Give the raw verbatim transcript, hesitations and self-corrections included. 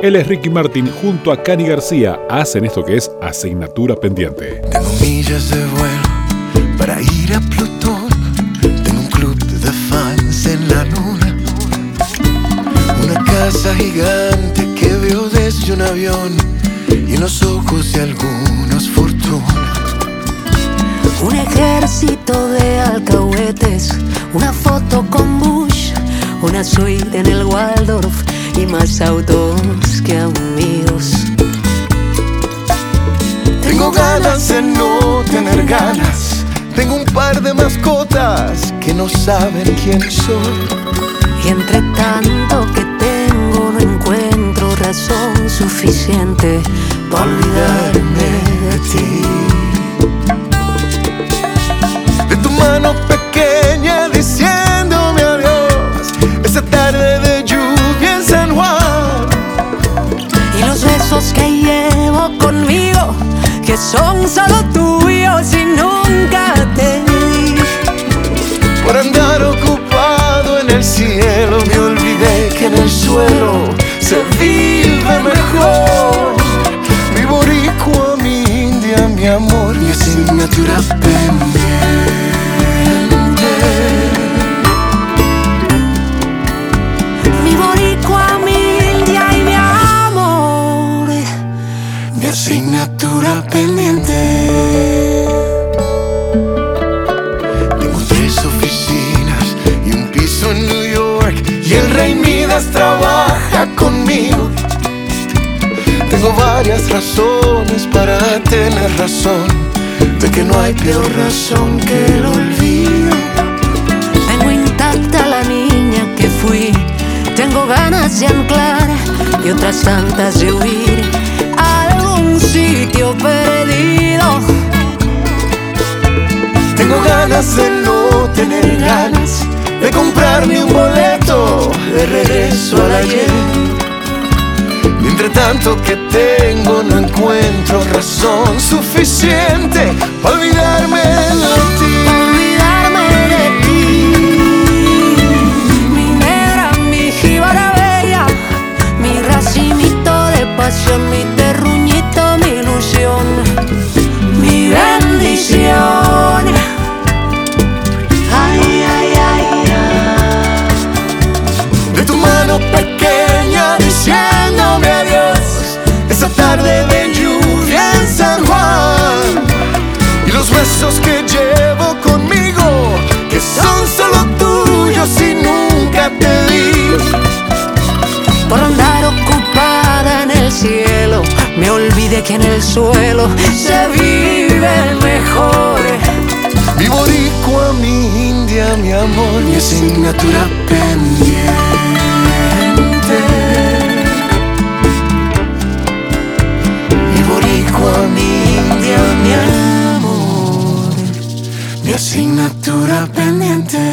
Él es Ricky Martin junto a Cani García. Hacen esto que es Asignatura Pendiente. Tengo millas de vuelo para ir a Plutón. Tengo un club de fans en la luna. Una casa gigante que veo desde un avión y en los ojos de algunos fortuna. Un ejército de alcahuetes, una foto con Bush, una suite en el Waldorf y más autos que amigos. Tengo ganas de no tener ganas. Tengo un par de mascotas que no saben quién soy. Y entre tanto que tengo no encuentro razón suficiente para olvidarme de ti. De tu mano pequeña diciéndome adiós, esa tarde de lluvia en San Juan. Y los besos que llevo conmigo, que son solo tuyos y nunca te di. Por andar ocupado en el cielo me olvidé que en el suelo se vive mejor. Mi boricua, mi india, mi amor, mi asignatura pendiente. Mi boricua, mi india y mi amor, mi asignatura pendiente. Tengo tres oficinas y un piso en New York, y el rey Midas trabaja conmigo. Tengo varias razones para tener razón de que no hay peor razón que el olvido. tengo intacta la niña que fui. Tengo ganas de anclar y otras tantas de huir a algún sitio perdido. Tengo ganas de no tener ganas, de comprarme un boleto de regreso al ayer. Entre tanto que tengo no encuentro razón suficiente para olvidarme de ti. Olvidarme de ti, mi negra, mi jíbara bella, mi racimito de pasión, mi terruñito, mi ilusión, mi bendición. Ay, ay, ay, ay. De tu mano pequeña diciéndome adiós, esa tarde de lluvia en San Juan. Y los besos que llevo conmigo, que son solo tuyos y nunca te di. Por andar ocupada en el cielo, me olvidé que en el suelo se vive mejor. Mi boricua, mi india, mi amor, mi asignatura pendiente. Mi boricua, mi india, mi amor, mi asignatura pendiente.